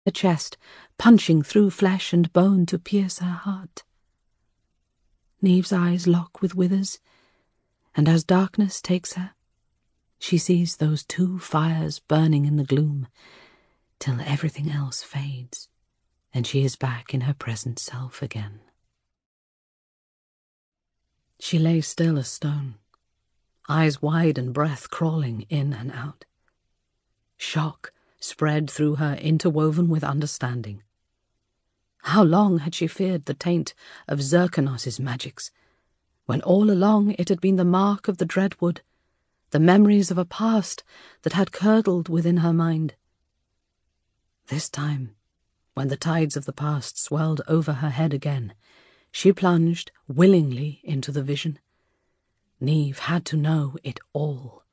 the chest, punching through flesh and bone to pierce her heart. Neve's eyes lock with Withers, and as darkness takes her, she sees those two fires burning in the gloom, till everything else fades, and she is back in her present self again. She lay still as stone, eyes wide and breath crawling in and out. Shock spread through her, interwoven with understanding. How long had she feared the taint of Zircanos's magics, when all along it had been the mark of the Dreadwood, the memories of a past that had curdled within her mind. This time, when the tides of the past swelled over her head again, she plunged willingly into the vision. Neve had to know it all.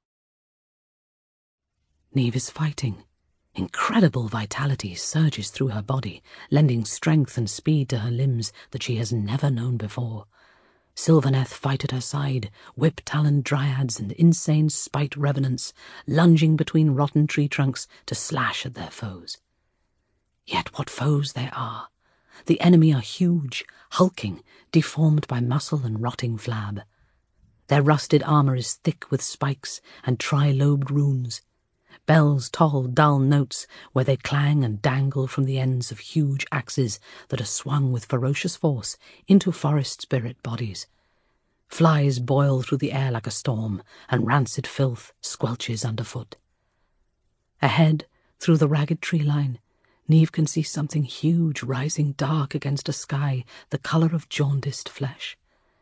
Neve is fighting. Incredible vitality surges through her body, lending strength and speed to her limbs that she has never known before. Sylvaneth fight at her side, whip-taloned dryads and insane spite revenants, lunging between rotten tree trunks to slash at their foes. Yet what foes they are! The enemy are huge, hulking, deformed by muscle and rotting flab. Their rusted armour is thick with spikes and tri-lobed runes. Bells toll dull notes where they clang and dangle from the ends of huge axes that are swung with ferocious force into forest spirit bodies. Flies boil through the air like a storm, and rancid filth squelches underfoot. Ahead, through the ragged tree line, Neve can see something huge rising dark against a sky the colour of jaundiced flesh.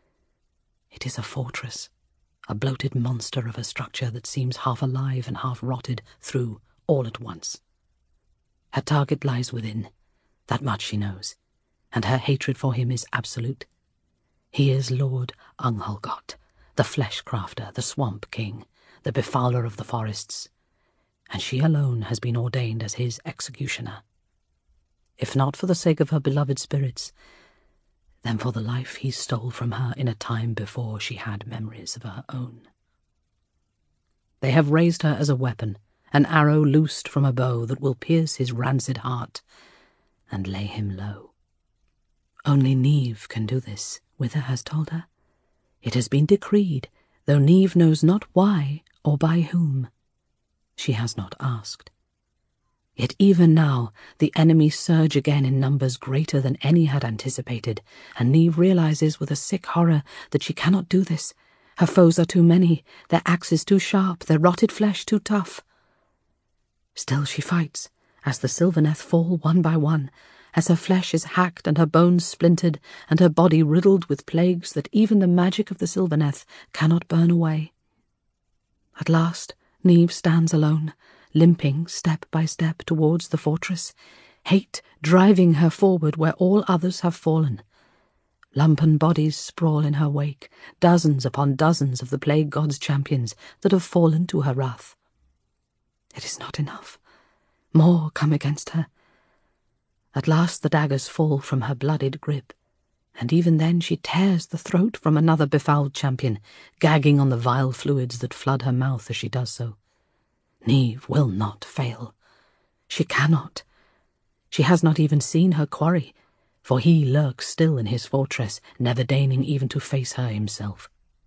It is a fortress, a bloated monster of a structure that seems half alive and half rotted through all at once. Her target lies within, that much she knows, and her hatred for him is absolute. He is Lord Anghalgot, the flesh-crafter, the swamp king, the befouler of the forests, and she alone has been ordained as his executioner. If not for the sake of her beloved spirits, then for the life he stole from her in a time before she had memories of her own. They have raised her as a weapon, an arrow loosed from a bow that will pierce his rancid heart and lay him low. Only Neve can do this, Wither has told her. It has been decreed, though Neve knows not why or by whom. She has not asked. Yet even now the enemy surge again in numbers greater than any had anticipated, and Neve realizes with a sick horror that she cannot do this. Her foes are too many, their axes too sharp, their rotted flesh too tough. Still she fights, as the Sylvaneth fall one by one, as her flesh is hacked and her bones splintered, and her body riddled with plagues that even the magic of the Sylvaneth cannot burn away. At last Neve stands alone, limping step by step towards the fortress, hate driving her forward where all others have fallen. Lumpen bodies sprawl in her wake, dozens upon dozens of the plague god's champions that have fallen to her wrath. It is not enough. More come against her. At last the daggers fall from her blooded grip, and even then she tears the throat from another befouled champion, gagging on the vile fluids that flood her mouth as she does so. Neve will not fail. She cannot. She has not even seen her quarry, for he lurks still in his fortress, never deigning even to face her himself.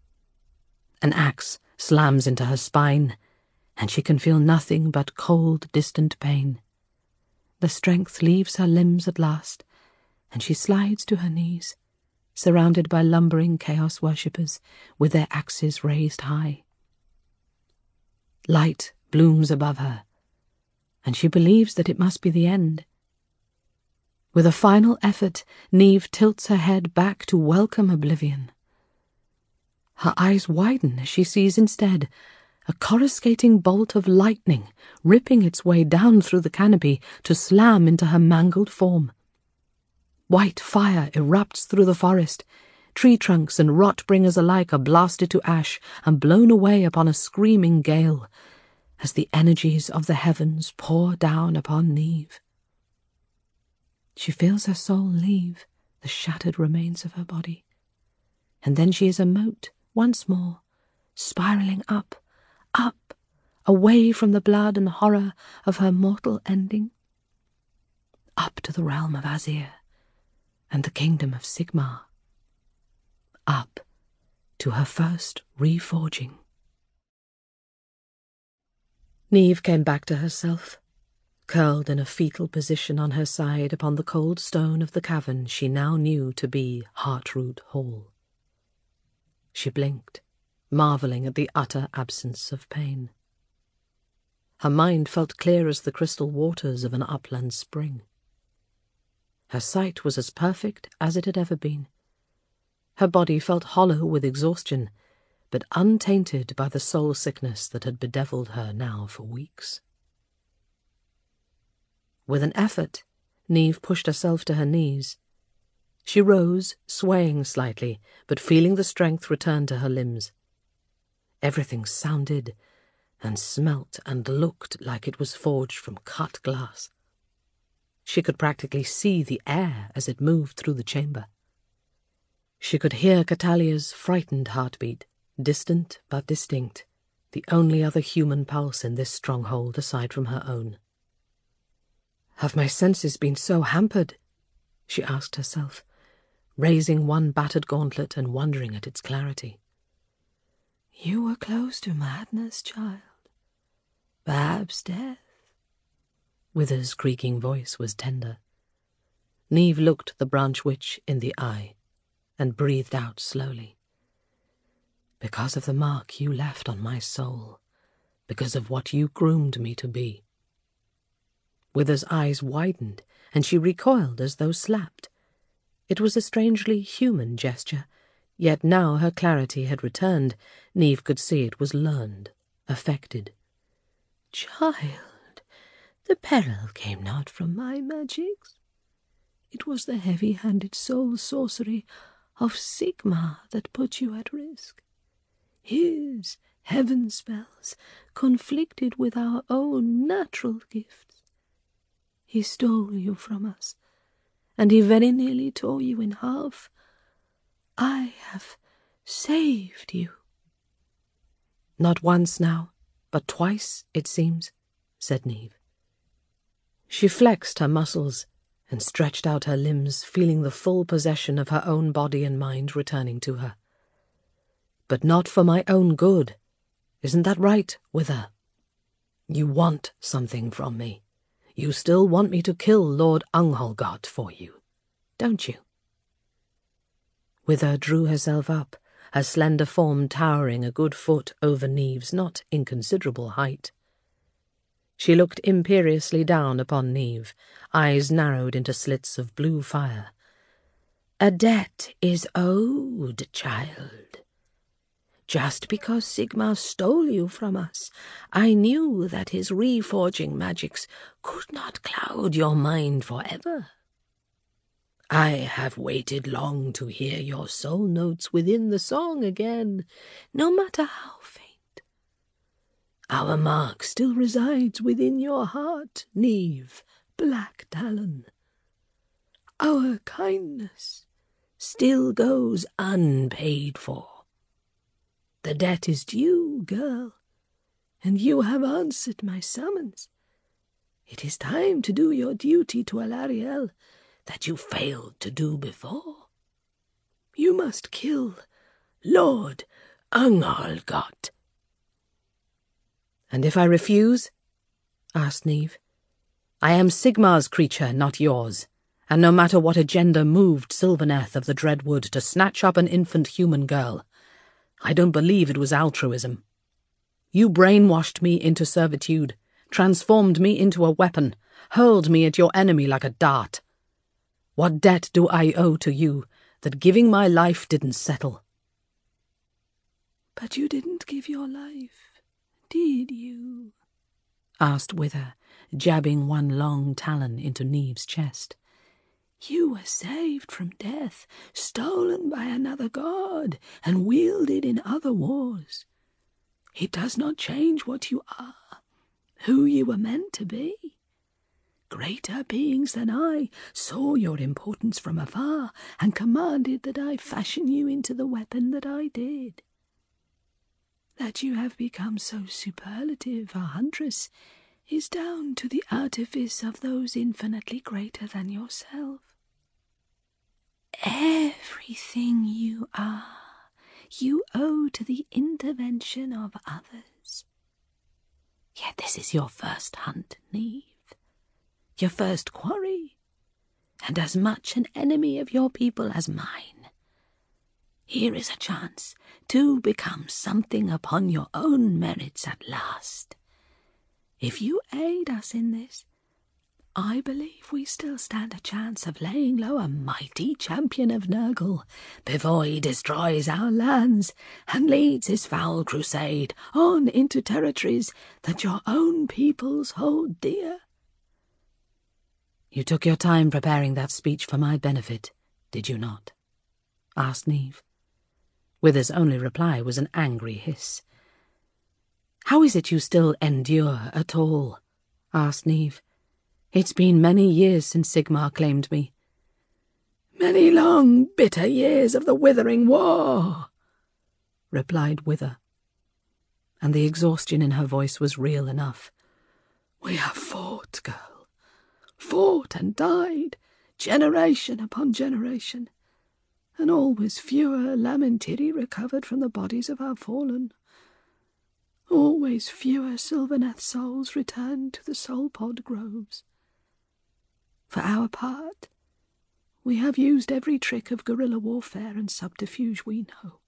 An axe slams into her spine, and she can feel nothing but cold, distant pain. The strength leaves her limbs at last, and she slides to her knees, surrounded by lumbering chaos worshippers with their axes raised high. Light blooms above her, and she believes that it must be the end. With a final effort, Neve tilts her head back to welcome oblivion. Her eyes widen as she sees instead a coruscating bolt of lightning ripping its way down through the canopy to slam into her mangled form. White fire erupts through the forest. Tree trunks and rot-bringers alike are blasted to ash and blown away upon a screaming gale as the energies of the heavens pour down upon Neve. She feels her soul leave the shattered remains of her body, and then she is a mote once more, spiralling up, away from the blood and horror of her mortal ending. the realm of Azir and the kingdom of Sigmar. Up to her first reforging. Neve came back to herself, curled in a fetal position on her side upon the cold stone of the cavern she now knew to be Heartroot Hall. She blinked, marvelling at the utter absence of pain. Her mind felt clear as the crystal waters of an upland spring. Her sight was as perfect as it had ever been. Her body felt hollow with exhaustion, but untainted by the soul sickness that had bedevilled her now for weeks. With an effort, Neve pushed herself to her knees. She rose, swaying slightly, but feeling the strength return to her limbs. Everything sounded and smelt and looked like it was forged from cut glass. She could practically see the air as it moved through the chamber. She could hear Catalia's frightened heartbeat, distant but distinct, the only other human pulse in this stronghold aside from her own. Have my senses been so hampered? She asked herself, raising one battered gauntlet and wondering at its clarity. You were close to madness, child. Perhaps death. Wither's creaking voice was tender. Neve looked the branch witch in the eye and breathed out slowly. Because of the mark you left on my soul, because of what you groomed me to be. Wither's eyes widened, and she recoiled as though slapped. It was a strangely human gesture, yet now her clarity had returned. Neve could see it was learned, affected. Child, the peril came not from my magics. It was the heavy-handed soul sorcery of Sigmar that put you at risk. His heaven spells conflicted with our own natural gifts. He stole you from us, and he very nearly tore you in half. I have saved you. Not once now, but twice, it seems, said Neve. She flexed her muscles and stretched out her limbs, feeling the full possession of her own body and mind returning to her. But not for my own good. Isn't that right, Wither? You want something from me. You still want me to kill Lord Ungholgott for you, don't you? Wither drew herself up, her slender form towering a good foot over Neve's not inconsiderable height. She looked imperiously down upon Neve, eyes narrowed into slits of blue fire. A debt is owed, child. Just because Sigmar stole you from us, I knew that his reforging magics could not cloud your mind forever. I have waited long to hear your soul notes within the song again, no matter how faint. Our mark still resides within your heart, Neve, Black Talon. Our kindness still goes unpaid for. The debt is due, girl, and you have answered my summons. It is time to do your duty to Alarielle that you failed to do before. You must kill Lord Ungholgott. And if I refuse? Asked Neve. I am Sigmar's creature, not yours, and no matter what agenda moved Sylvaneth of the Dreadwood to snatch up an infant human girl, I don't believe it was altruism. You brainwashed me into servitude, transformed me into a weapon, hurled me at your enemy like a dart. What debt do I owe to you that giving my life didn't settle? But you didn't give your life, did you? Asked Wither, jabbing one long talon into Neve's chest. You were saved from death, stolen by another god, and wielded in other wars. It does not change what you are, who you were meant to be. Greater beings than I saw your importance from afar, and commanded that I fashion you into the weapon that I did. That you have become so superlative a huntress is down to the artifice of those infinitely greater than yourself. Everything you are, you owe to the intervention of others. Yet this is your first hunt, Neve, your first quarry, and as much an enemy of your people as mine. Here is a chance to become something upon your own merits at last. If you aid us in this, I believe we still stand a chance of laying low a mighty champion of Nurgle before he destroys our lands and leads his foul crusade on into territories that your own peoples hold dear. You took your time preparing that speech for my benefit, did you not? Asked Neve. Wither's only reply was an angry hiss. How is it you still endure at all? Asked Neve. It's been many years since Sigmar claimed me. Many long, bitter years of the withering war, replied Wither, and the exhaustion in her voice was real enough. We have fought, girl, fought and died, generation upon generation, and always fewer Lamentiri recovered from the bodies of our fallen. Always fewer Sylvaneth souls returned to the Soulpod groves. For our part, we have used every trick of guerrilla warfare and subterfuge we know.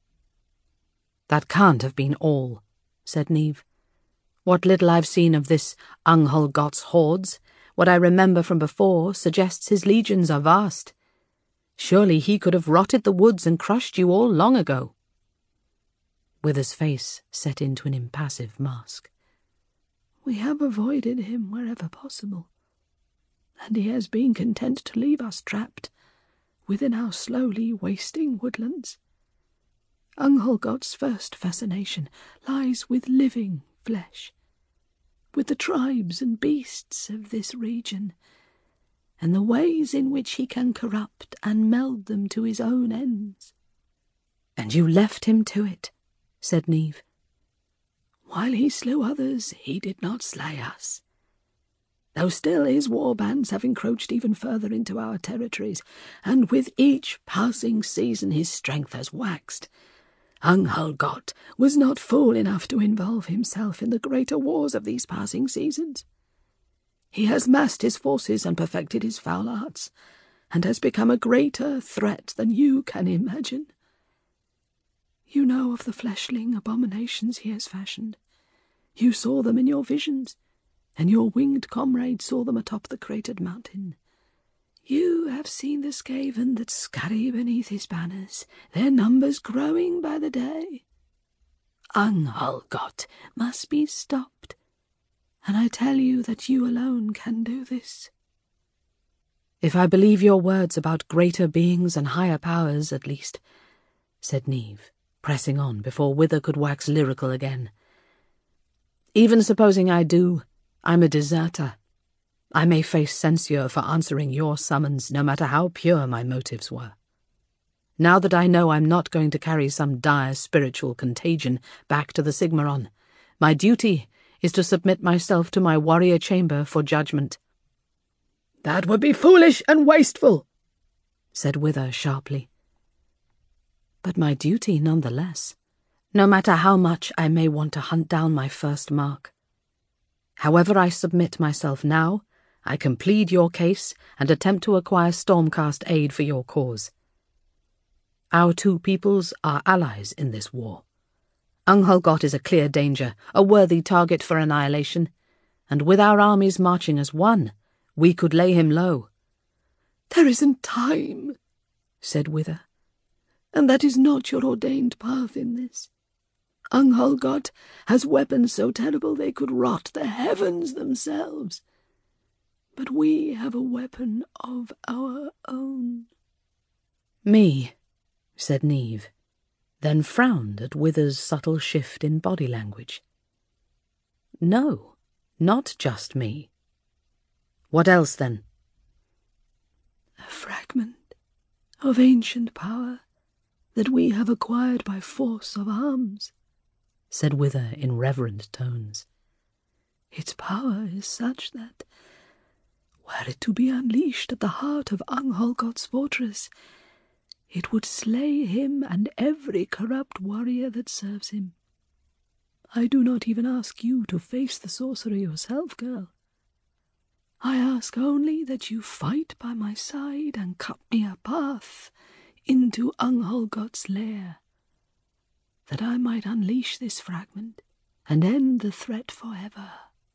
That can't have been all, said Neve. What little I've seen of this Anghulgot's hordes, what I remember from before, suggests his legions are vast. Surely he could have rotted the woods and crushed you all long ago. Wither's face set into an impassive mask. We have avoided him wherever possible, and he has been content to leave us trapped within our slowly wasting woodlands. Anghulgot's first fascination lies with living flesh, with the tribes and beasts of this region, and the ways in which he can corrupt and meld them to his own ends. And you left him to it, said Neve. While he slew others, he did not slay us. Though still his war bands have encroached even further into our territories, and with each passing season his strength has waxed, Anghulgot was not fool enough to involve himself in the greater wars of these passing seasons. He has massed his forces and perfected his foul arts, and has become a greater threat than you can imagine. You know of the fleshling abominations he has fashioned. You saw them in your visions, and your winged comrade saw them atop the cratered mountain. You have seen the Skaven that scurry beneath his banners, their numbers growing by the day. Anghulgot must be stopped, and I tell you that you alone can do this. If I believe your words about greater beings and higher powers, at least, said Neve, pressing on before Wither could wax lyrical again. Even supposing I do, I'm a deserter. I may face censure for answering your summons, no matter how pure my motives were. Now that I know I'm not going to carry some dire spiritual contagion back to the Sigmaron, my duty is to submit myself to my warrior chamber for judgment. That would be foolish and wasteful, said Wither sharply. But my duty nonetheless, no matter how much I may want to hunt down my first mark. However I submit myself now, I can plead your case and attempt to acquire Stormcast aid for your cause. Our two peoples are allies in this war. Anghulgot is a clear danger, a worthy target for annihilation, and with our armies marching as one, we could lay him low. There isn't time, said Wither, and that is not your ordained path in this. Anghulgot has weapons so terrible they could rot the heavens themselves. But we have a weapon of our own. Me, said Neve, then frowned at Wither's subtle shift in body language. No, not just me. What else, then? A fragment of ancient power that we have acquired by force of arms, said Wither in reverent tones. Its power is such that, were it to be unleashed at the heart of Angholgot's fortress, it would slay him and every corrupt warrior that serves him. I do not even ask you to face the sorcerer yourself, girl. I ask only that you fight by my side and cut me a path into Angholgot's lair, that I might unleash this fragment and end the threat forever.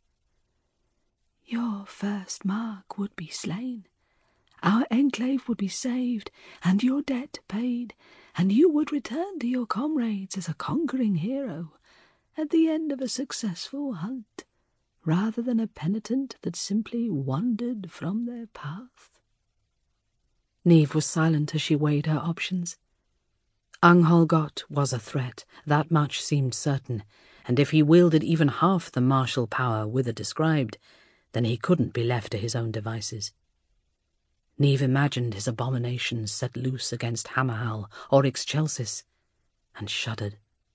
Your first mark would be slain, our enclave would be saved, and your debt paid, and you would return to your comrades as a conquering hero at the end of a successful hunt, rather than a penitent that simply wandered from their path. Niamh was silent as she weighed her options. Angholgot was a threat, that much seemed certain, and if he wielded even half the martial power Wither described, then he couldn't be left to his own devices. Niamh imagined his abominations set loose against Hammerhal or Ixchelsis, and shuddered.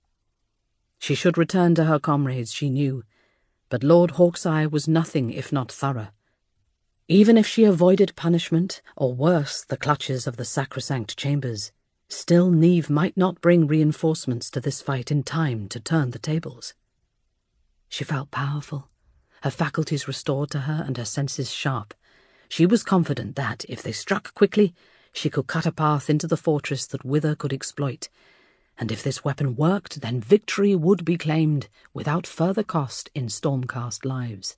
She should return to her comrades, she knew, but Lord Hawkeye was nothing if not thorough. Even if she avoided punishment, or worse, the clutches of the sacrosanct chambers, still Niamh might not bring reinforcements to this fight in time to turn the tables. She felt powerful, her faculties restored to her and her senses sharp. She was confident that, if they struck quickly, she could cut a path into the fortress that Wither could exploit, and if this weapon worked, then victory would be claimed without further cost in Stormcast lives.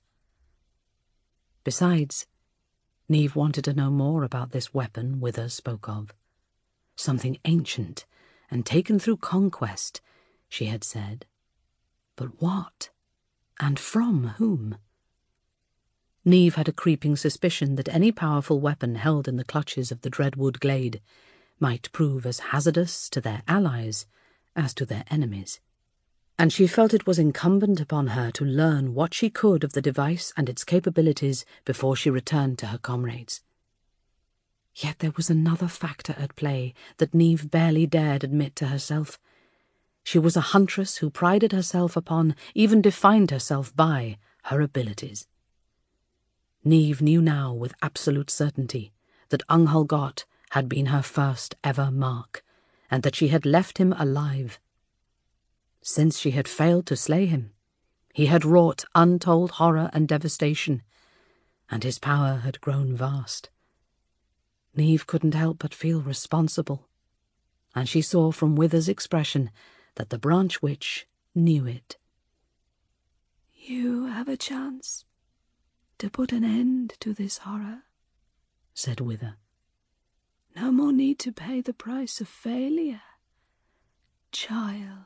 Besides, Niamh wanted to know more about this weapon Wither spoke of. Something ancient and taken through conquest, she had said. But what? And from whom? Niamh had a creeping suspicion that any powerful weapon held in the clutches of the Dreadwood Glade might prove as hazardous to their allies as to their enemies, and she felt it was incumbent upon her to learn what she could of the device and its capabilities before she returned to her comrades. Yet there was another factor at play that Niamh barely dared admit to herself. She was a huntress who prided herself upon, even defined herself by, her abilities. Niamh knew now with absolute certainty that Angholgot had been her first ever mark, and that she had left him alive. Since she had failed to slay him, he had wrought untold horror and devastation, and his power had grown vast. Niamh couldn't help but feel responsible, and she saw from Wither's expression that the branch witch knew it. "You have a chance to put an end to this horror," said Wither. "No more need to pay the price of failure, child."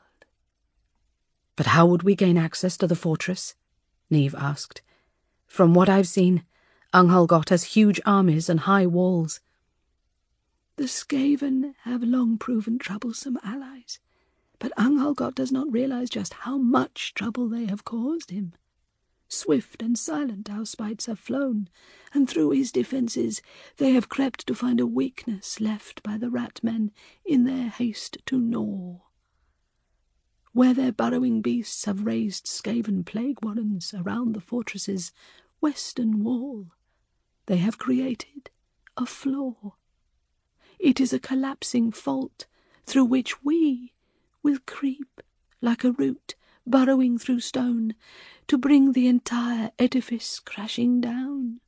"But how would we gain access to the fortress?" Niamh asked. "From what I've seen, Angholgot has huge armies and high walls." "The Skaven have long proven troublesome allies, but Angholgot does not realize just how much trouble they have caused him. Swift and silent our spites have flown, and through his defences they have crept to find a weakness left by the rat-men in their haste to gnaw. Where their burrowing beasts have raised Skaven plague warrens around the fortress's western wall, they have created a flaw. It is a collapsing fault through which we will creep like a root burrowing through stone to bring the entire edifice crashing down."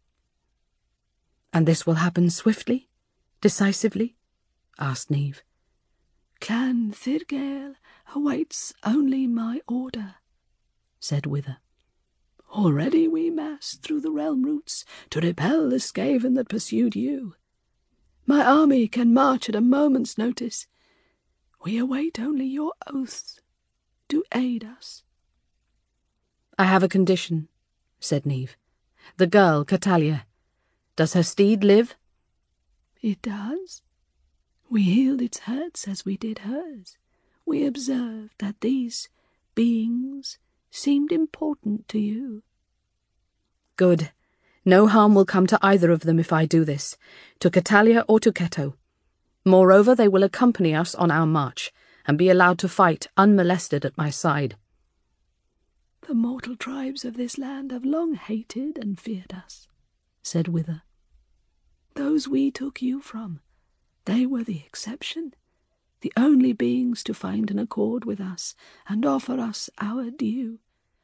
"And this will happen swiftly, decisively?" asked Niamh. "Clan Thirgale awaits only my order," said Wither. "Already we mass through the realm roots to repel the Skaven that pursued you. My army can march at a moment's notice. We await only your oath to aid us." "I have a condition," said Niamh. "The girl, Catalia. Does her steed live?" "It does. We healed its hurts as we did hers. We observed that these beings seemed important to you." "Good. No harm will come to either of them if I do this, to Catalia or to Keto. Moreover, they will accompany us on our march, and be allowed to fight unmolested at my side." The mortal tribes of this land have long hated and feared us, said Wither. Those we took you from, they were the exception, the only beings to find an accord with us and offer us our due.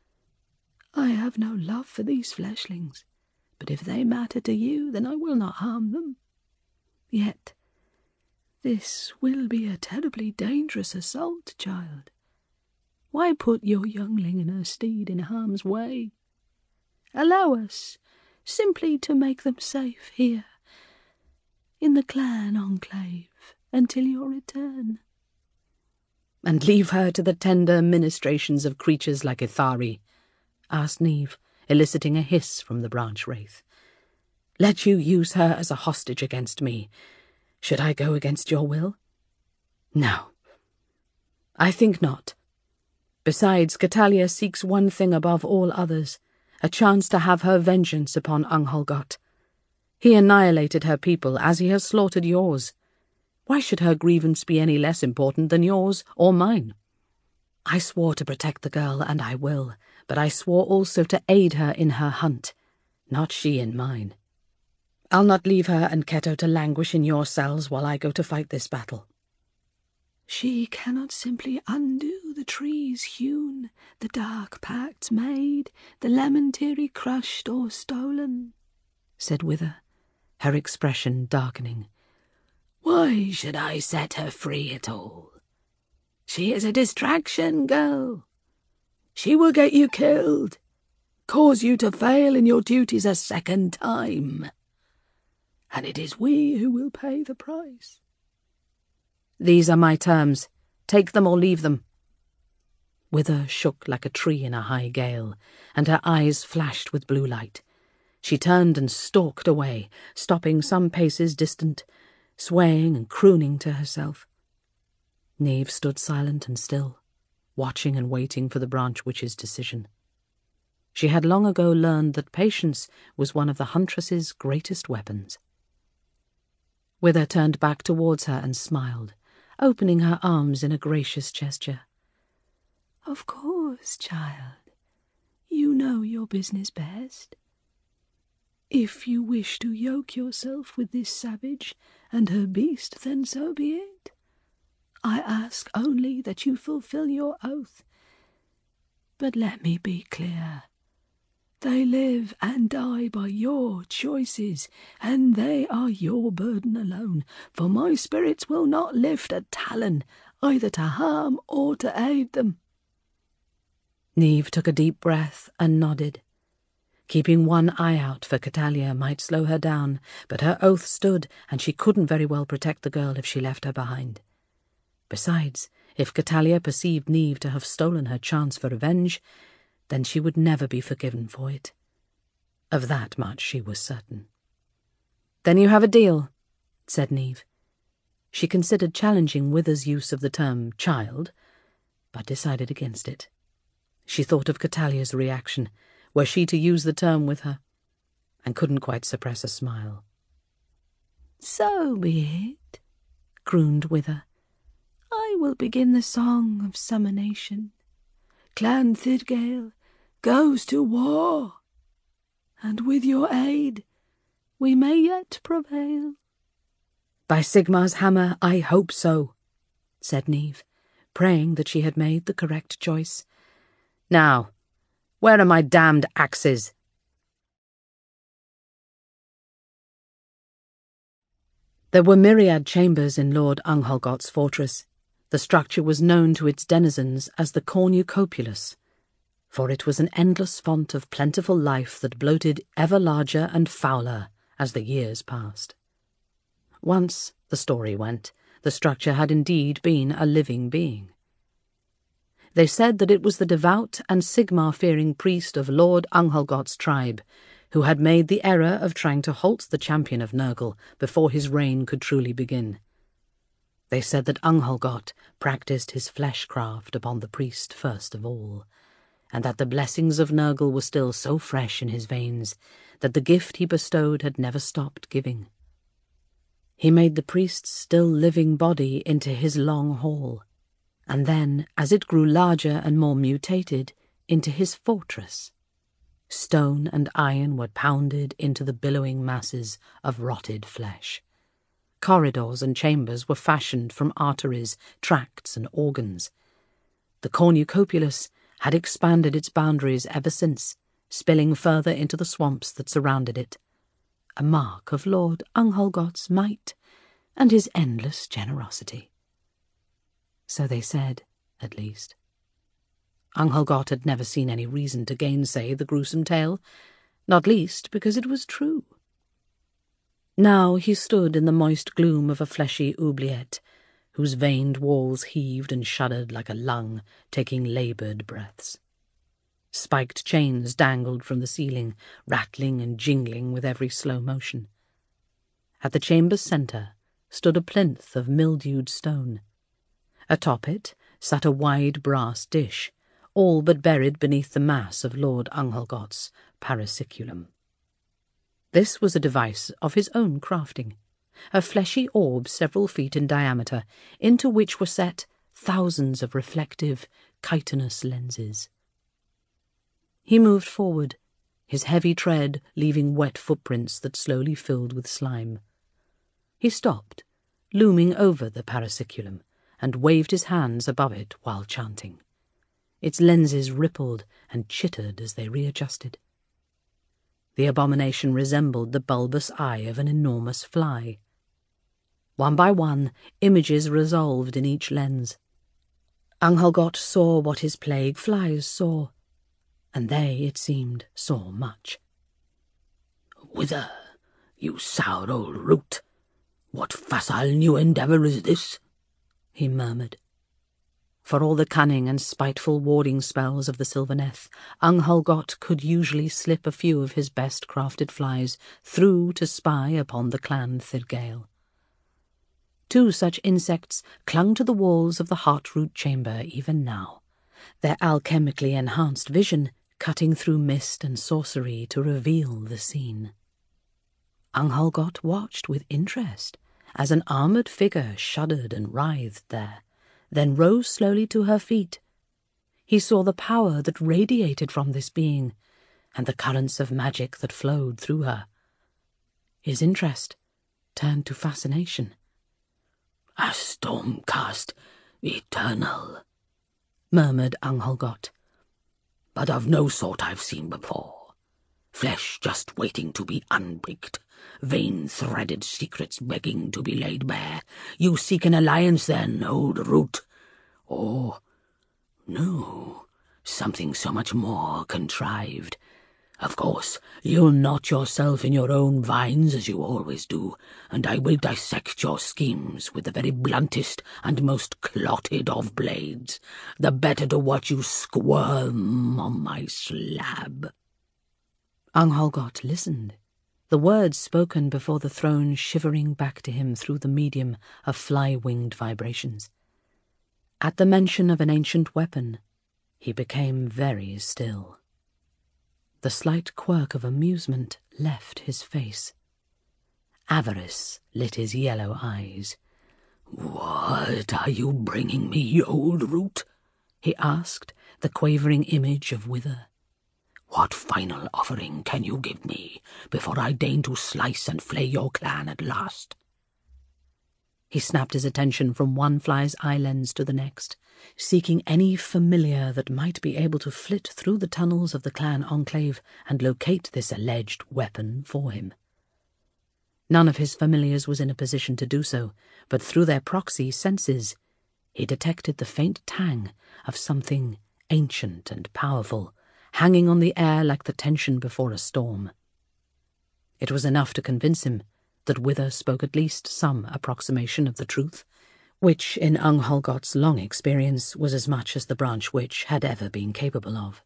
I have no love for these fleshlings, but if they matter to you, then I will not harm them. Yet, this will be a terribly dangerous assault, child. Why put your youngling and her steed in harm's way? Allow us simply to make them safe here, in the clan enclave, until your return. And leave her to the tender ministrations of creatures like Ithari? Asked Neve, eliciting a hiss from the branch wraith. Let you use her as a hostage against me. Should I go against your will? No, I think not. Besides, Catalia seeks one thing above all others, a chance to have her vengeance upon Angholgot. He annihilated her people as he has slaughtered yours. Why should her grievance be any less important than yours or mine? I swore to protect the girl, and I will, but I swore also to aid her in her hunt, not she in mine. I'll not leave her and Keto to languish in your cells while I go to fight this battle. She cannot simply undo the trees hewn, the dark pacts made, the Lamentery crushed or stolen, said Wither, her expression darkening. Why should I set her free at all? She is a distraction, girl. She will get you killed, cause you to fail in your duties a second time. And it is we who will pay the price. These are my terms. Take them or leave them. Wither shook like a tree in a high gale, and her eyes flashed with blue light. She turned and stalked away, stopping some paces distant, swaying and crooning to herself. Neve stood silent and still, watching and waiting for the branch witch's decision. She had long ago learned that patience was one of the huntress's greatest weapons. Wither turned back towards her and smiled, opening her arms in a gracious gesture. Of course, child. You know your business best. If you wish to yoke yourself with this savage and her beast, then so be it. I ask only that you fulfill your oath. But let me be clear. They live and die by your choices, and they are your burden alone, for my spirits will not lift a talon, either to harm or to aid them. Neve took a deep breath and nodded. Keeping one eye out for Catalia might slow her down, but her oath stood, and she couldn't very well protect the girl if she left her behind. Besides, if Catalia perceived Neve to have stolen her chance for revenge, then she would never be forgiven for it. Of that much she was certain. Then you have a deal, said Neve. She considered challenging Wither's use of the term child, but decided against it. She thought of Catalia's reaction, were she to use the term with her, and couldn't quite suppress a smile. So be it, crooned Wither. I will begin the song of summonation. Clan Thidgale goes to war, and with your aid we may yet prevail. By Sigmar's hammer, I hope so, said Neve, praying that she had made the correct choice. Now, where are my damned axes? There were myriad chambers in Lord Angholgot's fortress. The structure was known to its denizens as the Cornucopulus, for it was an endless font of plentiful life that bloated ever larger and fouler as the years passed. Once, the story went, the structure had indeed been a living being. They said that it was the devout and Sigmar-fearing priest of Lord Angholgot's tribe, who had made the error of trying to halt the champion of Nurgle before his reign could truly begin. They said that Angholgot practised his fleshcraft upon the priest first of all, and that the blessings of Nurgle were still so fresh in his veins that the gift he bestowed had never stopped giving. He made the priest's still living body into his long hall, and then, as it grew larger and more mutated, into his fortress. Stone and iron were pounded into the billowing masses of rotted flesh. Corridors and chambers were fashioned from arteries, tracts, and organs. The cornucopulus had expanded its boundaries ever since, spilling further into the swamps that surrounded it, a mark of Lord Anghalgot's might and his endless generosity. So they said, at least. Anghalgot had never seen any reason to gainsay the gruesome tale, not least because it was true. Now he stood in the moist gloom of a fleshy oubliette, whose veined walls heaved and shuddered like a lung taking laboured breaths. Spiked chains dangled from the ceiling, rattling and jingling with every slow motion. At the chamber's centre stood a plinth of mildewed stone. Atop it sat a wide brass dish, all but buried beneath the mass of Lord Anghalgot's parasyculum. This was a device of his own crafting, a fleshy orb several feet in diameter, into which were set thousands of reflective, chitinous lenses. He moved forward, his heavy tread leaving wet footprints that slowly filled with slime. He stopped, looming over the parasyculum, and waved his hands above it while chanting. Its lenses rippled and chittered as they readjusted. The abomination resembled the bulbous eye of an enormous fly. One by one, images resolved in each lens. Anghalgot saw what his plague flies saw, and they, it seemed, saw much. "Wither, you sour old root, what facile new endeavour is this?" he murmured. For all the cunning and spiteful warding spells of the Sylvaneth, Anghalgot could usually slip a few of his best crafted flies through to spy upon the clan Thidgale. 2 such insects clung to the walls of the heartroot chamber even now, their alchemically enhanced vision cutting through mist and sorcery to reveal the scene. Anghalgot watched with interest as an armoured figure shuddered and writhed there, then rose slowly to her feet. He saw the power that radiated from this being, and the currents of magic that flowed through her. His interest turned to fascination. "A stormcast eternal," murmured Anghalgot. "But of no sort I've seen before. Flesh just waiting to be unbricked, vein-threaded secrets begging to be laid bare. You seek an alliance, then, old root? Or, no, something so much more contrived. Of course, you'll knot yourself in your own vines as you always do, and I will dissect your schemes with the very bluntest and most clotted of blades, the better to watch you squirm on my slab." Anghalgot listened, the words spoken before the throne shivering back to him through the medium of fly-winged vibrations. At the mention of an ancient weapon, he became very still. The slight quirk of amusement left his face. Avarice lit his yellow eyes. "What are you bringing me, old root?" he asked, the quavering image of Wither. "What final offering can you give me before I deign to slice and flay your clan at last?" He snapped his attention from one fly's eye lens to the next, seeking any familiar that might be able to flit through the tunnels of the clan enclave and locate this alleged weapon for him. None of his familiars was in a position to do so, but through their proxy senses he detected the faint tang of something ancient and powerful, hanging on the air like the tension before a storm. It was enough to convince him that Wither spoke at least some approximation of the truth, which, in Anghalgot's long experience, was as much as the branch witch had ever been capable of.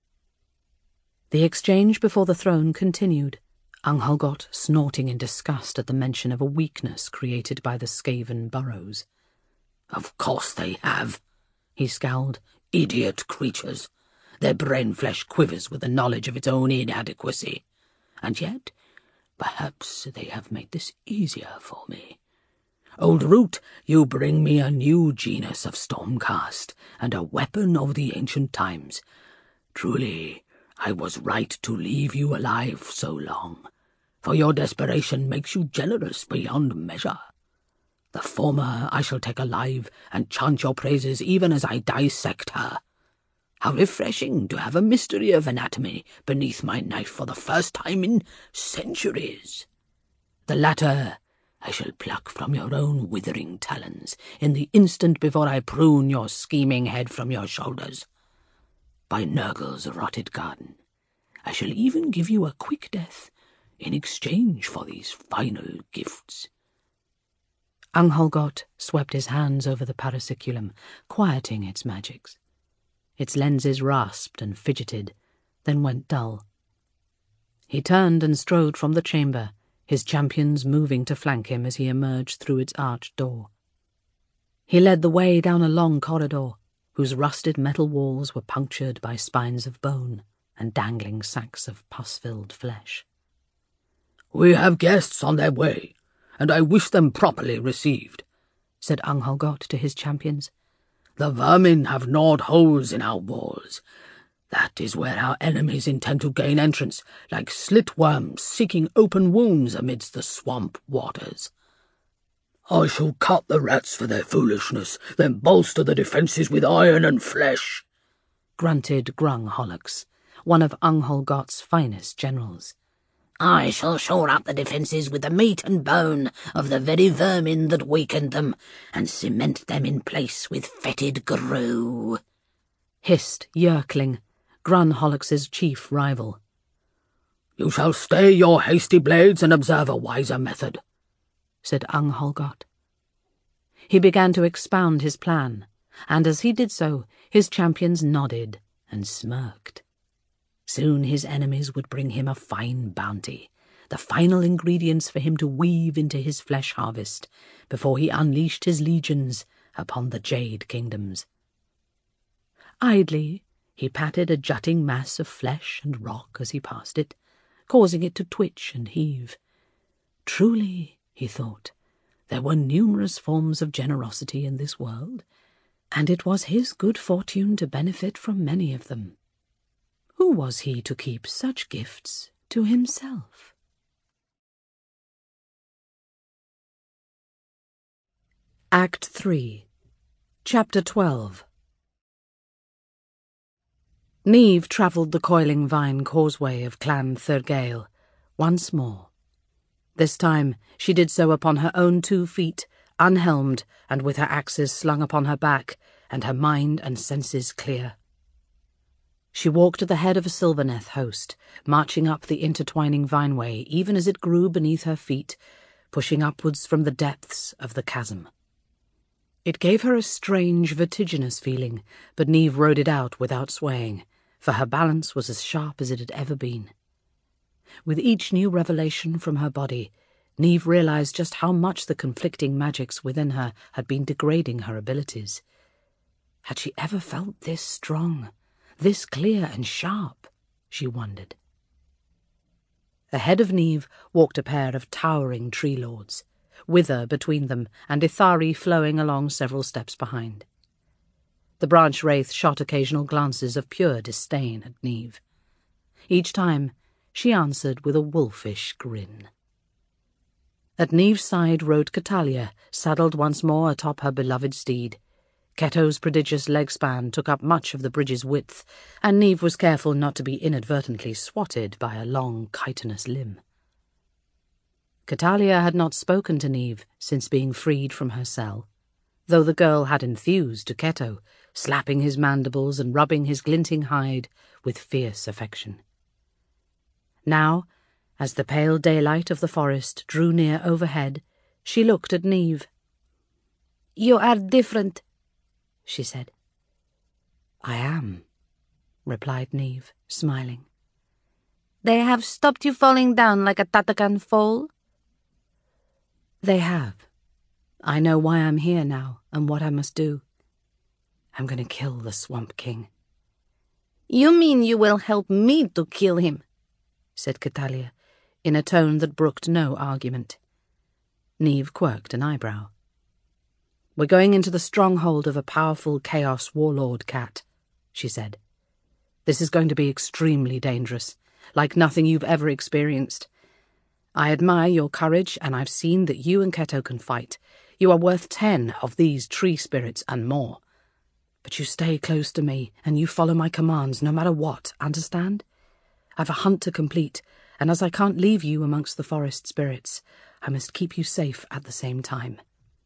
The exchange before the throne continued, Anghalgot snorting in disgust at the mention of a weakness created by the Skaven burrows. "Of course they have," he scowled. "Idiot creatures. Their brain-flesh quivers with the knowledge of its own inadequacy. And yet, perhaps they have made this easier for me. Old root, you bring me a new genus of stormcast, and a weapon of the ancient times. Truly, I was right to leave you alive so long, for your desperation makes you generous beyond measure. The former I shall take alive and chant your praises even as I dissect her. How refreshing to have a mystery of anatomy beneath my knife for the first time in centuries. The latter I shall pluck from your own withering talons in the instant before I prune your scheming head from your shoulders. By Nurgle's rotted garden, I shall even give you a quick death in exchange for these final gifts. Angholgot swept his hands over the paraseculum, quieting its magics. Its lenses rasped and fidgeted, then went dull. He turned and strode from the chamber, his champions moving to flank him as he emerged through its arched door. He led the way down a long corridor, whose rusted metal walls were punctured by spines of bone and dangling sacks of pus-filled flesh. "We have guests on their way, and I wish them properly received," said Angholgot to his champions. "The vermin have gnawed holes in our walls. That is where our enemies intend to gain entrance, like slit worms seeking open wounds amidst the swamp waters. I shall cut the rats for their foolishness, then bolster the defences with iron and flesh," grunted Grung Holox, one of Angholgot's finest generals. "I shall shore up the defences with the meat and bone of the very vermin that weakened them, and cement them in place with fetid grue," hissed Yerkling, Grun Holox's chief rival. "You shall stay your hasty blades and observe a wiser method," said Angholgot. He began to expound his plan, and as he did so, his champions nodded and smirked. Soon his enemies would bring him a fine bounty, the final ingredients for him to weave into his flesh harvest before he unleashed his legions upon the Jade Kingdoms. Idly, he patted a jutting mass of flesh and rock as he passed it, causing it to twitch and heave. Truly, he thought, there were numerous forms of generosity in this world, and it was his good fortune to benefit from many of them. Who was he to keep such gifts to himself? Act 3, Chapter 12. Niamh travelled the coiling vine causeway of Clan Thurgail once more. This time she did so upon her own 2 feet, unhelmed and with her axes slung upon her back, and her mind and senses clear. She walked at the head of a Sylvaneth host, marching up the intertwining vineway even as it grew beneath her feet, pushing upwards from the depths of the chasm. It gave her a strange, vertiginous feeling, but Niamh rode it out without swaying, for her balance was as sharp as it had ever been. With each new revelation from her body, Niamh realized just how much the conflicting magics within her had been degrading her abilities. Had she ever felt this strong, this clear and sharp? She wondered. Ahead of Niamh walked a pair of towering tree lords, Wither between them and Ithari flowing along several steps behind. The branch wraith shot occasional glances of pure disdain at Niamh. Each time she answered with a wolfish grin. At Niamh's side rode Catalia, saddled once more atop her beloved steed. Keto's prodigious leg span took up much of the bridge's width, and Niamh was careful not to be inadvertently swatted by a long chitinous limb. Catalia had not spoken to Niamh since being freed from her cell, though the girl had enthused to Keto, slapping his mandibles and rubbing his glinting hide with fierce affection. Now, as the pale daylight of the forest drew near overhead, she looked at Niamh. "You are different," she said. "I am," replied Niamh, smiling. "They have stopped you falling down like a Tatakan foal?" "They have. I know why I'm here now and what I must do. I'm going to kill the Swamp King." "You mean you will help me to kill him?" said Catalia, in a tone that brooked no argument. Niamh quirked an eyebrow. "We're going into the stronghold of a powerful Chaos Warlord cat," she said. This is going to be extremely dangerous, like nothing you've ever experienced. I admire your courage, and I've seen that you and Keto can fight. You are worth 10 of these tree spirits and more. But you stay close to me, and you follow my commands no matter what, understand? I've a hunt to complete, and as I can't leave you amongst the forest spirits, I must keep you safe at the same time.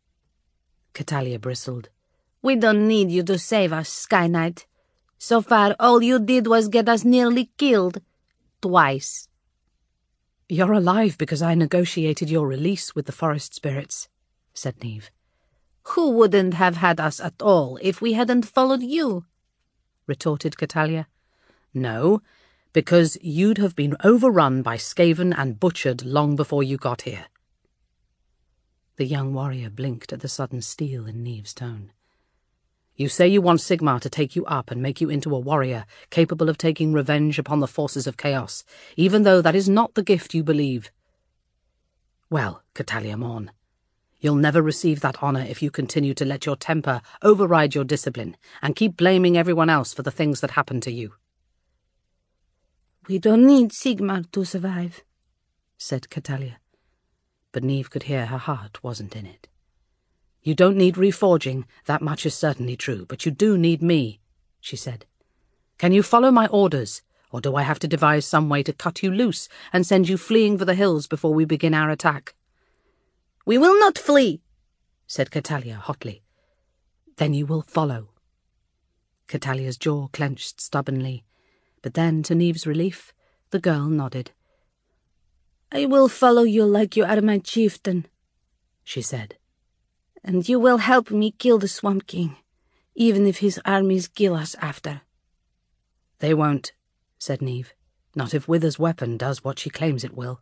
Catalia bristled. We don't need you to save us, Sky Knight. So far, all you did was get us nearly killed. Twice. You're alive because I negotiated your release with the forest spirits, said Neve. Who wouldn't have had us at all if we hadn't followed you? Retorted Catalia. No, because you'd have been overrun by Skaven and butchered long before you got here. The young warrior blinked at the sudden steel in Neve's tone. You say you want Sigmar to take you up and make you into a warrior capable of taking revenge upon the forces of chaos, even though that is not the gift you believe. Well, Catalia Morn, you'll never receive that honor if you continue to let your temper override your discipline and keep blaming everyone else for the things that happen to you. We don't need Sigmar to survive, said Catalia. But Neve could hear her heart wasn't in it. You don't need reforging, that much is certainly true, but you do need me, she said. Can you follow my orders, or do I have to devise some way to cut you loose and send you fleeing for the hills before we begin our attack? We will not flee, said Catalia hotly. Then you will follow. Catalia's jaw clenched stubbornly, but then, to Neve's relief, the girl nodded. I will follow you like you are my chieftain, she said. And you will help me kill the Swamp King, even if his armies kill us after. They won't, said Neve, not if Wither's weapon does what she claims it will.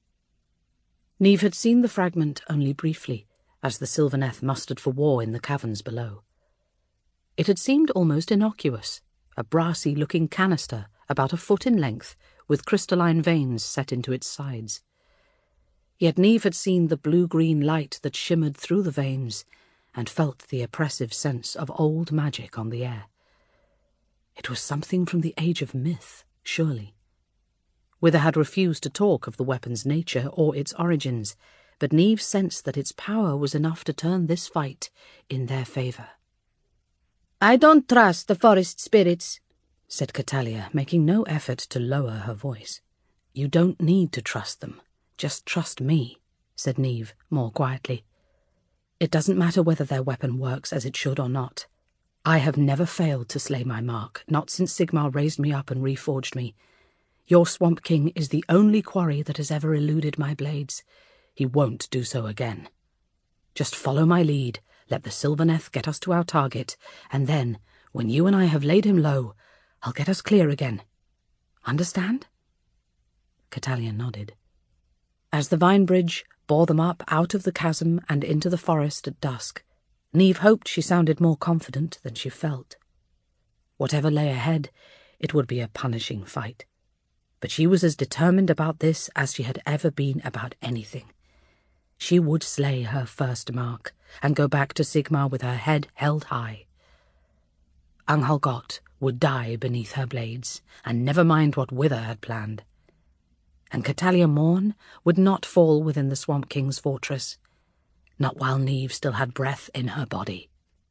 Neve had seen the fragment only briefly, as the Sylvaneth mustered for war in the caverns below. It had seemed almost innocuous, a brassy-looking canister about a foot in length, with crystalline veins set into its sides. Yet Neve had seen the blue-green light that shimmered through the veins, and felt the oppressive sense of old magic on the air. It was something from the age of myth, surely. Wither had refused to talk of the weapon's nature or its origins, but Neve sensed that its power was enough to turn this fight in their favour. I don't trust the forest spirits, said Catalia, making no effort to lower her voice. You don't need to trust them. Just trust me, said Neve, more quietly. It doesn't matter whether their weapon works as it should or not. I have never failed to slay my mark, not since Sigmar raised me up and reforged me. Your Swamp King is the only quarry that has ever eluded my blades. He won't do so again. Just follow my lead, let the Sylvaneth get us to our target, and then, when you and I have laid him low, I'll get us clear again. Understand? Catalia nodded. As the vine bridge bore them up out of the chasm and into the forest at dusk, Neve hoped she sounded more confident than she felt. Whatever lay ahead, it would be a punishing fight. But she was as determined about this as she had ever been about anything. She would slay her first mark and go back to Sigmar with her head held high. Anghalgot would die beneath her blades, and never mind what Wither had planned. And Catalia Morn would not fall within the Swamp King's fortress, not while Neve still had breath in her body.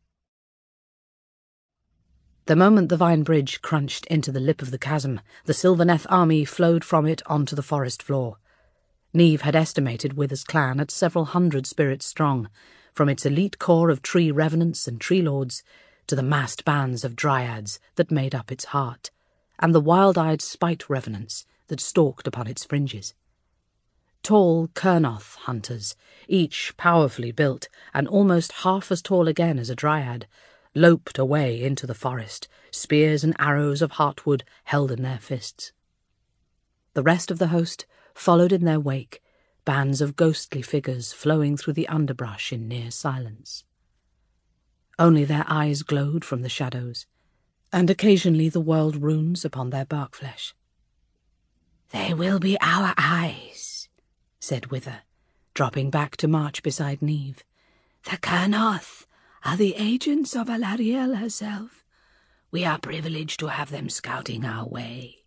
The moment the vine bridge crunched into the lip of the chasm, the Sylvaneth army flowed from it onto the forest floor. Neve had estimated Wither's clan at several hundred spirits strong, from its elite core of tree revenants and tree lords to the massed bands of dryads that made up its heart, and the wild-eyed spite revenants that stalked upon its fringes. Tall Kurnoth hunters, each powerfully built and almost half as tall again as a dryad, loped away into the forest, spears and arrows of heartwood held in their fists. The rest of the host followed in their wake, bands of ghostly figures flowing through the underbrush in near silence. Only their eyes glowed from the shadows, and occasionally the whirled runes upon their bark flesh. They will be our eyes, said Wither, dropping back to march beside Neve. The Kurnoth are the agents of Alarielle herself. We are privileged to have them scouting our way.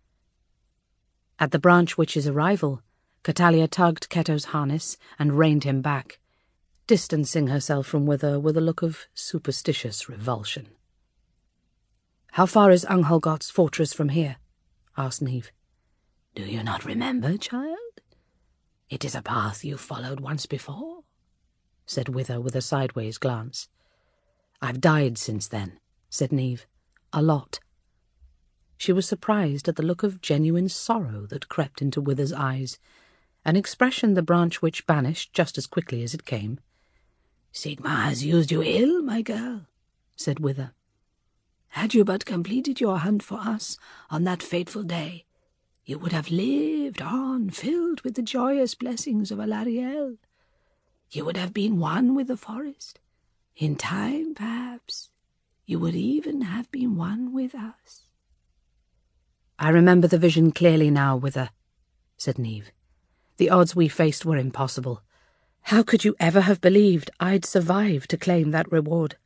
At the branch witch's arrival, Catalia tugged Keto's harness and reined him back, distancing herself from Wither with a look of superstitious revulsion. "How far is Anghalgot's fortress from here?" asked Niamh. "Do you not remember, child? It is a path you followed once before," said Wither with a sideways glance. "I've died since then," said Niamh. "A lot." She was surprised at the look of genuine sorrow that crept into Wither's eyes, an expression the branch witch banished just as quickly as it came. "Sigmar has used you ill, my girl," said Wither. "Had you but completed your hunt for us on that fateful day, you would have lived on, filled with the joyous blessings of Alarielle. You would have been one with the forest. In time, perhaps, you would even have been one with us." "I remember the vision clearly now, Wither," said Niamh. "The odds we faced were impossible. How could you ever have believed I'd survive to claim that reward?"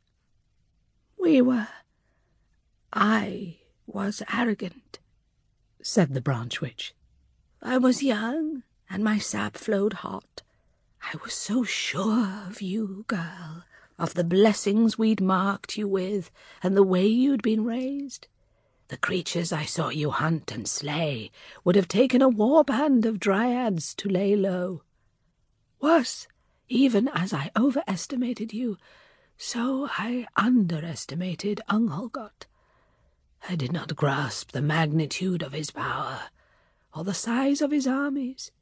I was arrogant," said the branch witch. "I was young, and my sap flowed hot. I was so sure of you, girl, of the blessings we'd marked you with, and the way you'd been raised. The creatures I saw you hunt and slay would have taken a war band of dryads to lay low. Worse, even as I overestimated you, so I underestimated Anghalgot. I did not grasp the magnitude of his power, or the size of his armies."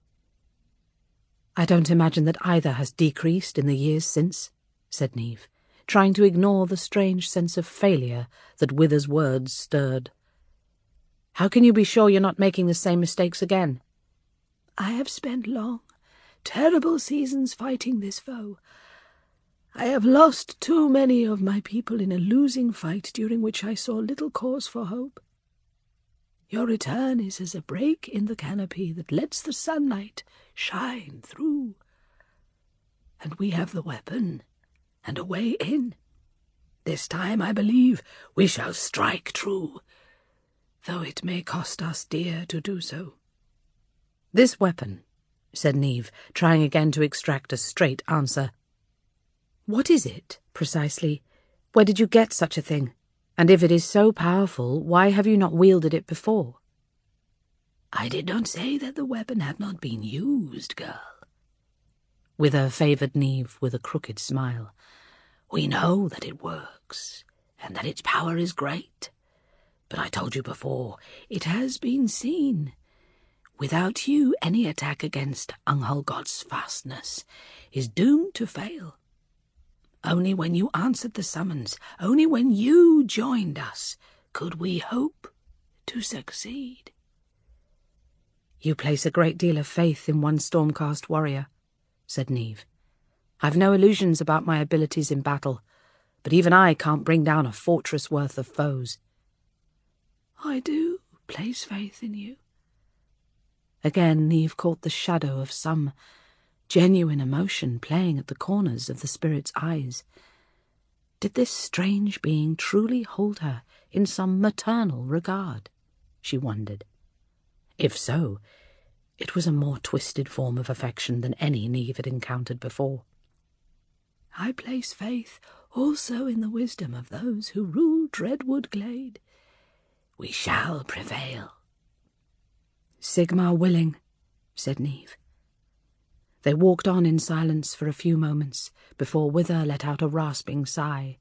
"I don't imagine that either has decreased in the years since," said Niamh, trying to ignore the strange sense of failure that Wither's words stirred. "How can you be sure you're not making the same mistakes again?" "I have spent long, terrible seasons fighting this foe. I have lost too many of my people in a losing fight during which I saw little cause for hope. Your return is as a break in the canopy that lets the sunlight shine through. And we have the weapon and a way in. This time, I believe, we shall strike true, though it may cost us dear to do so." "This weapon," said Niamh, trying again to extract a straight answer. "What is it, precisely? Where did you get such a thing? And if it is so powerful, why have you not wielded it before?" "I did not say that the weapon had not been used, girl." Wither favoured Niamh with a crooked smile. "We know that it works, and that its power is great. But I told you before, it has been seen. Without you, any attack against Anghalgot's fastness is doomed to fail. Only when you answered the summons, only when you joined us, could we hope to succeed." "You place a great deal of faith in one Stormcast warrior," said Niamh. "I've no illusions about my abilities in battle, but even I can't bring down a fortress worth of foes." "I do place faith in you." Again Niamh caught the shadow of some genuine emotion playing at the corners of the spirit's eyes. Did this strange being truly hold her in some maternal regard? She wondered. If so, it was a more twisted form of affection than any Niamh had encountered before. "I place faith also in the wisdom of those who rule Dreadwood Glade. We shall prevail." "Sigmar willing," said Niamh. They walked on in silence for a few moments before Wither let out a rasping sigh.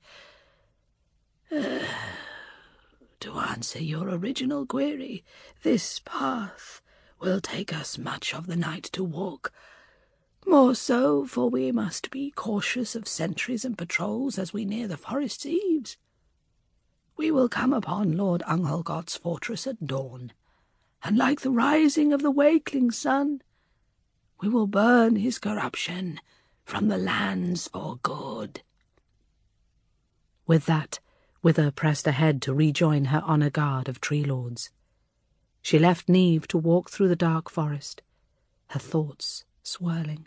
To answer your original query, this path will take us much of the night to walk. More so, for we must be cautious of sentries and patrols as we near the forest's eaves. We will come upon Lord Anghalgot's fortress at dawn, and like the rising of the wakeling sun, we will burn his corruption from the lands for good." With that, Wither pressed ahead to rejoin her honour guard of tree lords. She left Niamh to walk through the dark forest, her thoughts swirling.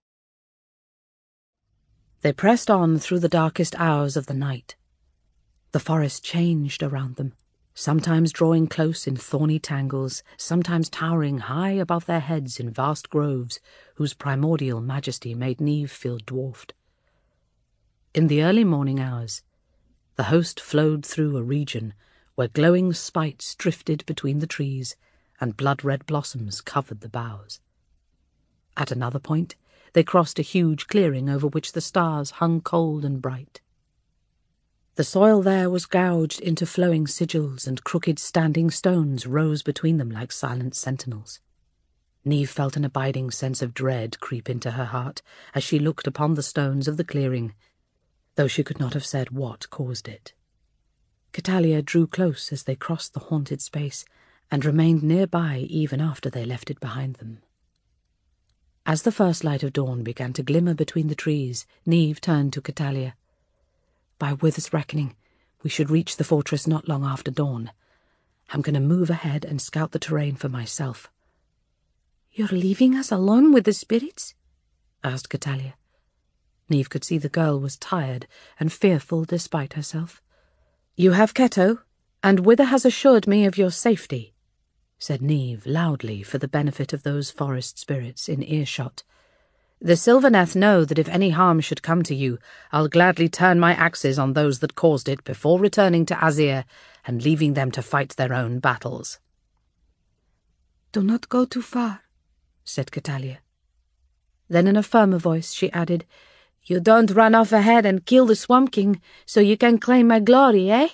They pressed on through the darkest hours of the night. The forest changed around them, sometimes drawing close in thorny tangles, sometimes towering high above their heads in vast groves whose primordial majesty made Niamh feel dwarfed. In the early morning hours, the host flowed through a region where glowing spikes drifted between the trees and blood-red blossoms covered the boughs. At another point, they crossed a huge clearing over which the stars hung cold and bright. The soil there was gouged into flowing sigils, and crooked standing stones rose between them like silent sentinels. Niamh felt an abiding sense of dread creep into her heart as she looked upon the stones of the clearing, though she could not have said what caused it. Catalia drew close as they crossed the haunted space, and remained nearby even after they left it behind them. As the first light of dawn began to glimmer between the trees, Niamh turned to Catalia. "By Wither's reckoning, we should reach the fortress not long after dawn. I'm going to move ahead and scout the terrain for myself." "You're leaving us alone with the spirits?" asked Catalia. Niamh could see the girl was tired and fearful despite herself. "You have Keto, and Wither has assured me of your safety," said Niamh loudly for the benefit of those forest spirits in earshot. "The Sylvaneth know that if any harm should come to you, I'll gladly turn my axes on those that caused it before returning to Azir and leaving them to fight their own battles." "Do not go too far," said Catalia. Then in a firmer voice she added, "You don't run off ahead and kill the Swamp King so you can claim my glory, eh?"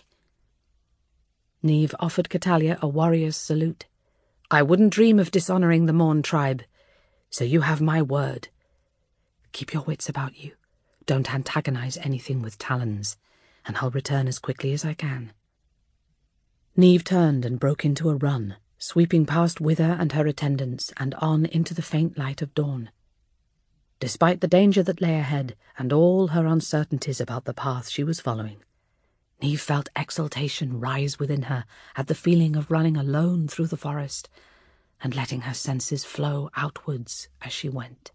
Niamh offered Catalia a warrior's salute. "I wouldn't dream of dishonouring the Morn tribe, so you have my word. Keep your wits about you. Don't antagonize anything with talons, and I'll return as quickly as I can." Niamh turned and broke into a run, sweeping past Wither and her attendants and on into the faint light of dawn. Despite the danger that lay ahead and all her uncertainties about the path she was following, Niamh felt exultation rise within her at the feeling of running alone through the forest and letting her senses flow outwards as she went.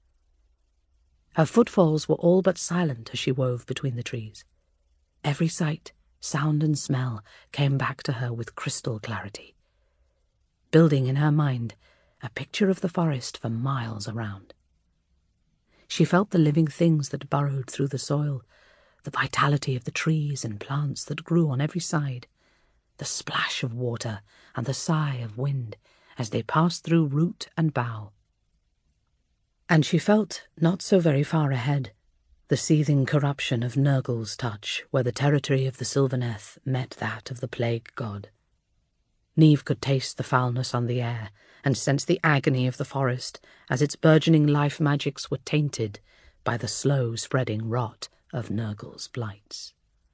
Her footfalls were all but silent as she wove between the trees. Every sight, sound and smell came back to her with crystal clarity, building in her mind a picture of the forest for miles around. She felt the living things that burrowed through the soil, the vitality of the trees and plants that grew on every side, the splash of water and the sigh of wind as they passed through root and bough. And she felt, not so very far ahead, the seething corruption of Nurgle's touch, where the territory of the Sylvaneth met that of the plague god. Niamh could taste the foulness on the air and sense the agony of the forest as its burgeoning life magics were tainted by the slow-spreading rot of Nurgle's blights.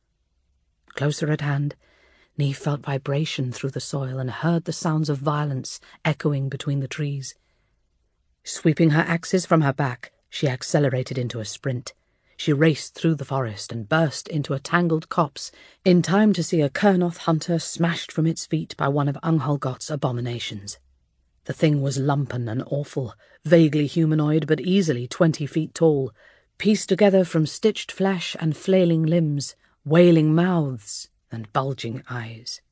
Closer at hand, Niamh felt vibration through the soil and heard the sounds of violence echoing between the trees. Sweeping her axes from her back, she accelerated into a sprint. She raced through the forest and burst into a tangled copse in time to see a Kurnoth hunter smashed from its feet by one of Angholgot's abominations. The thing was lumpen and awful, vaguely humanoid but easily 20 feet tall, pieced together from stitched flesh and flailing limbs, wailing mouths and bulging eyes.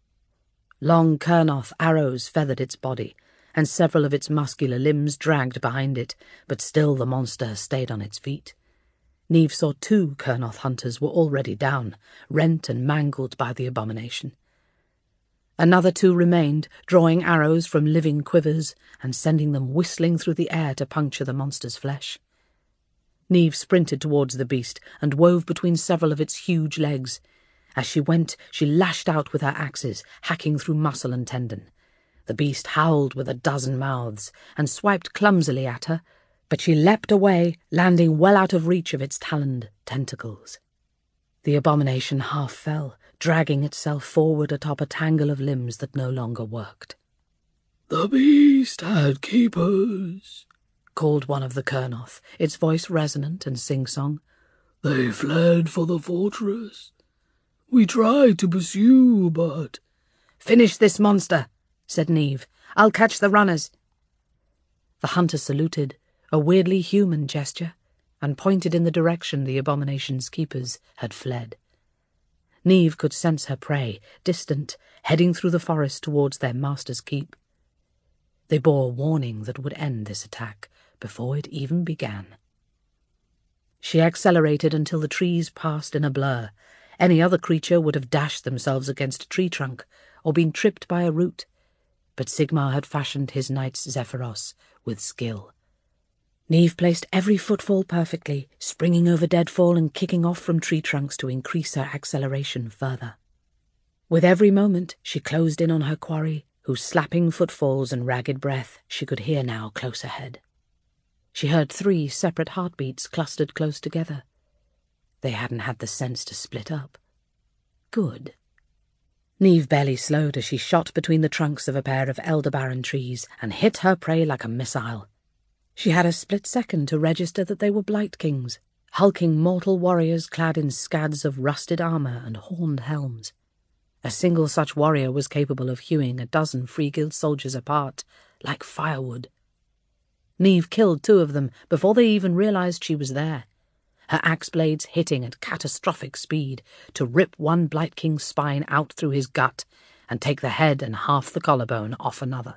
Long Kurnoth arrows feathered its body, and several of its muscular limbs dragged behind it, but still the monster stayed on its feet. Niamh saw 2 Kurnoth hunters were already down, rent and mangled by the abomination. Another 2 remained, drawing arrows from living quivers and sending them whistling through the air to puncture the monster's flesh. Niamh sprinted towards the beast and wove between several of its huge legs. As she went, she lashed out with her axes, hacking through muscle and tendon. The beast howled with a dozen mouths and swiped clumsily at her, but she leapt away, landing well out of reach of its taloned tentacles. The abomination half fell, dragging itself forward atop a tangle of limbs that no longer worked. "The beast had keepers," called one of the Kurnoth, its voice resonant and sing-song. "They fled for the fortress. We tried to pursue, but—" "Finish this monster," said Niamh. "I'll catch the runners." The hunter saluted, a weirdly human gesture, and pointed in the direction the abomination's keepers had fled. Niamh could sense her prey, distant, heading through the forest towards their master's keep. They bore warning that would end this attack before it even began. She accelerated until the trees passed in a blur. Any other creature would have dashed themselves against a tree trunk or been tripped by a root, but Sigmar had fashioned his knights Zephyros with skill. Niamh placed every footfall perfectly, springing over deadfall and kicking off from tree trunks to increase her acceleration further. With every moment she closed in on her quarry, whose slapping footfalls and ragged breath she could hear now close ahead. She heard 3 separate heartbeats clustered close together. They hadn't had the sense to split up. Good. Niamh barely slowed as she shot between the trunks of a pair of elderbarren trees and hit her prey like a missile. She had a split second to register that they were Blight Kings, hulking mortal warriors clad in scads of rusted armour and horned helms. A single such warrior was capable of hewing a dozen Free Guild soldiers apart, like firewood. Niamh killed 2 of them before they even realised she was there, her axe blades hitting at catastrophic speed to rip one Blight King's spine out through his gut and take the head and half the collarbone off another.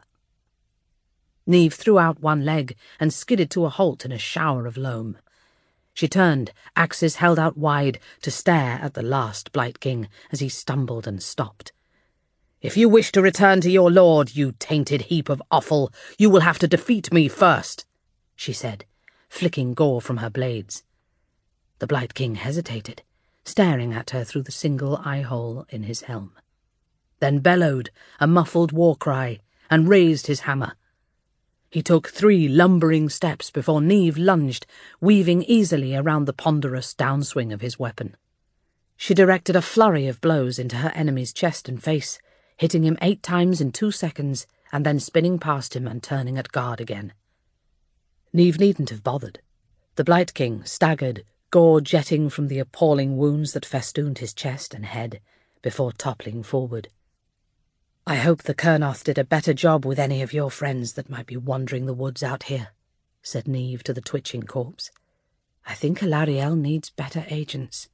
Niamh threw out one leg and skidded to a halt in a shower of loam. She turned, axes held out wide, to stare at the last Blight King as he stumbled and stopped. "If you wish to return to your lord, you tainted heap of offal, you will have to defeat me first," she said, flicking gore from her blades. The Blight King hesitated, staring at her through the single eye-hole in his helm, then bellowed a muffled war cry and raised his hammer. He took 3 lumbering steps before Niamh lunged, weaving easily around the ponderous downswing of his weapon. She directed a flurry of blows into her enemy's chest and face, hitting him 8 times in 2 seconds, and then spinning past him and turning at guard again. Niamh needn't have bothered. The Blight King staggered, gore jetting from the appalling wounds that festooned his chest and head, before toppling forward. "I hope the Kurnoth did a better job with any of your friends that might be wandering the woods out here," said Niamh to the twitching corpse. "I think Alarielle needs better agents."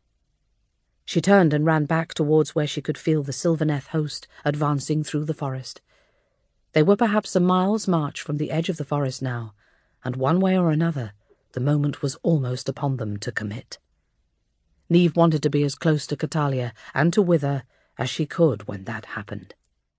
She turned and ran back towards where she could feel the Sylvaneth host advancing through the forest. They were perhaps a mile's march from the edge of the forest now, and one way or another, the moment was almost upon them to commit. Niamh wanted to be as close to Catalia and to Wither as she could when that happened.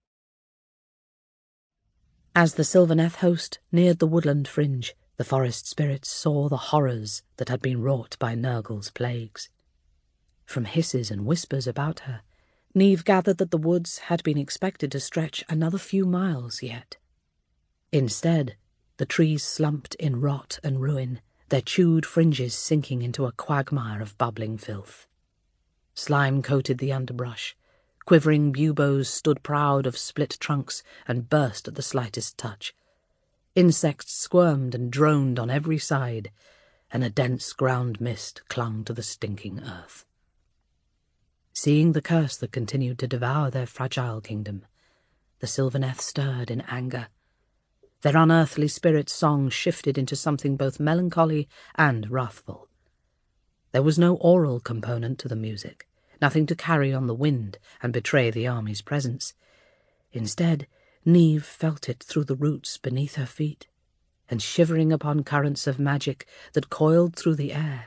As the Sylvaneth host neared the woodland fringe, the forest spirits saw the horrors that had been wrought by Nurgle's plagues. From hisses and whispers about her, Niamh gathered that the woods had been expected to stretch another few miles yet. Instead, the trees slumped in rot and ruin, their chewed fringes sinking into a quagmire of bubbling filth. Slime coated the underbrush. Quivering buboes stood proud of split trunks and burst at the slightest touch. Insects squirmed and droned on every side, and a dense ground mist clung to the stinking earth. Seeing the curse that continued to devour their fragile kingdom, the Sylvaneth stirred in anger. Their unearthly spirit's song shifted into something both melancholy and wrathful. There was no oral component to the music, nothing to carry on the wind and betray the army's presence. Instead, Niamh felt it through the roots beneath her feet, and shivering upon currents of magic that coiled through the air.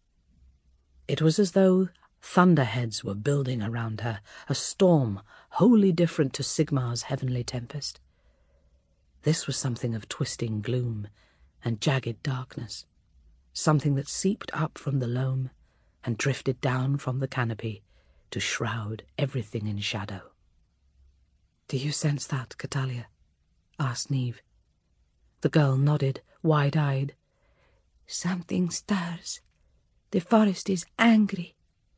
It was as though thunderheads were building around her, a storm wholly different to Sigmar's heavenly tempest. This was something of twisting gloom and jagged darkness, something that seeped up from the loam and drifted down from the canopy to shroud everything in shadow. "Do you sense that, Catalia?" asked Niamh. The girl nodded, wide-eyed. "Something stirs. The forest is angry."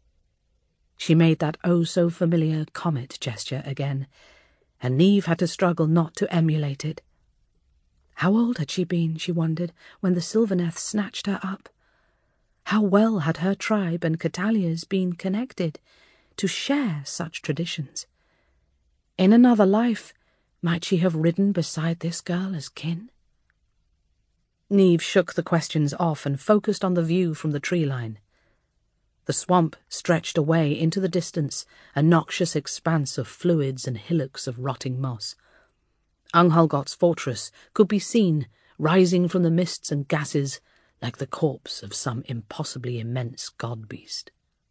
She made that oh-so-familiar comet gesture again, and Niamh had to struggle not to emulate it. How old had she been, she wondered, when the Sylvaneth snatched her up? How well had her tribe and Catalia's been connected to share such traditions? In another life, might she have ridden beside this girl as kin? Niamh shook the questions off and focused on the view from the tree line. The swamp stretched away into the distance, a noxious expanse of fluids and hillocks of rotting moss. Anghalgot's fortress could be seen, rising from the mists and gases like the corpse of some impossibly immense god-beast.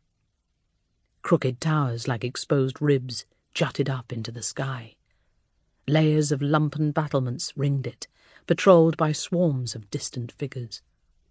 Crooked towers like exposed ribs jutted up into the sky. Layers of lumpen battlements ringed it, patrolled by swarms of distant figures.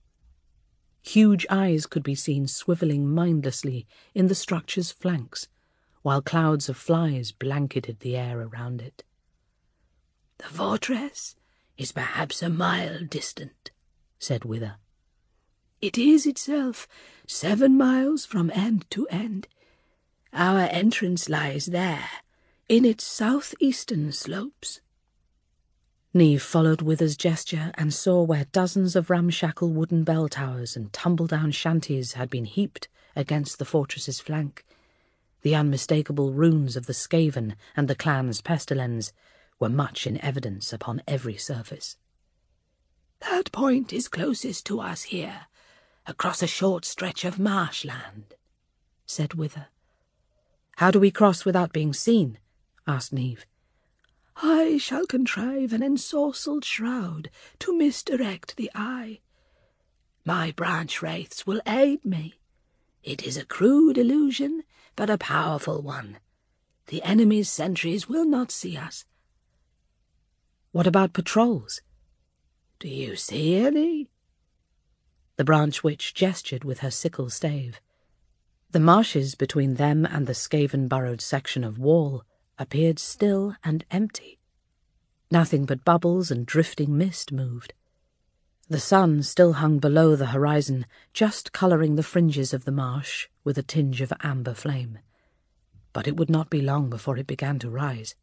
Huge eyes could be seen swivelling mindlessly in the structure's flanks, while clouds of flies blanketed the air around it. "The fortress is perhaps a mile distant," said Wither. "It is itself 7 miles from end to end. Our entrance lies there, in its southeastern slopes." Niamh followed Wither's gesture and saw where dozens of ramshackle wooden bell towers and tumble-down shanties had been heaped against the fortress's flank. The unmistakable runes of the Skaven and the clan's pestilens were much in evidence upon every surface. "That point is closest to us here, across a short stretch of marshland," said Wither. "How do we cross without being seen?" asked Niamh. "I shall contrive an ensorcelled shroud to misdirect the eye. My branch wraiths will aid me. It is a crude illusion, but a powerful one. The enemy's sentries will not see us." "What about patrols?" "Do you see any?" The branch witch gestured with her sickle stave. The marshes between them and the Skaven-burrowed section of wall appeared still and empty. Nothing but bubbles and drifting mist moved. The sun still hung below the horizon, just colouring the fringes of the marsh with a tinge of amber flame. But it would not be long before it began to rise.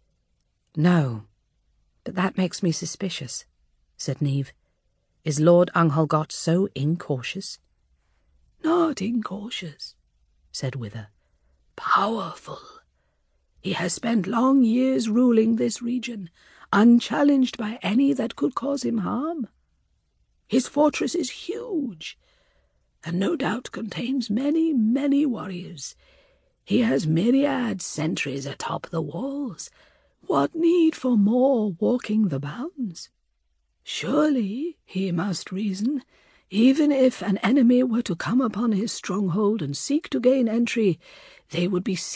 "No, but that makes me suspicious," said Niamh. "Is Lord Anghalgot so incautious?" "Not incautious," said Wither. "Powerful. He has spent long years ruling this region, unchallenged by any that could cause him harm. His fortress is huge, and no doubt contains many, many warriors. He has myriad sentries atop the walls. What need for more walking the bounds? Surely, he must reason, even if an enemy were to come upon his stronghold and seek to gain entry, they would be